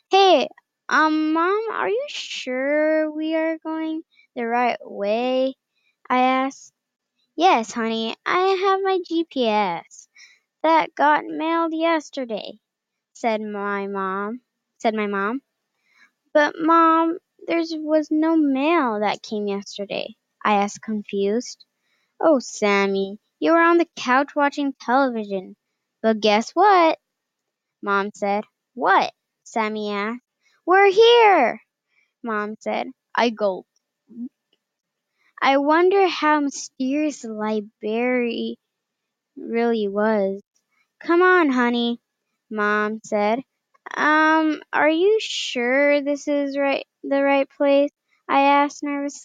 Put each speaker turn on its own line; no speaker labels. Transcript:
Hey, Mom, are you sure we are going the right way? I asked. Yes, honey, I have my GPS. That got mailed yesterday, said my mom. But Mom, there was no mail that came yesterday. I asked confused. Oh, Sammy, you were on the couch watching television. But guess what? Mom said. What? Sammy asked. We're here, Mom said. I gulped. I wonder how mysterious the library really was. Come on, honey, Mom said. Are you sure this is the right place? I asked nervously.